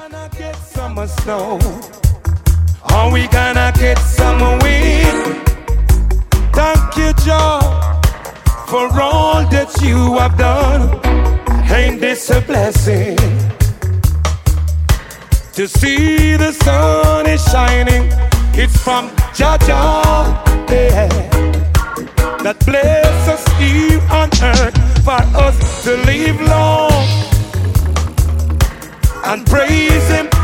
gonna get some snow? Are we gonna get some wind? Thank you, Jah, for all that you have done. Ain't this a blessing? To see the sun is shining, it's from Jah Jah, yeah, that bless us here on earth for us to live long and praise Him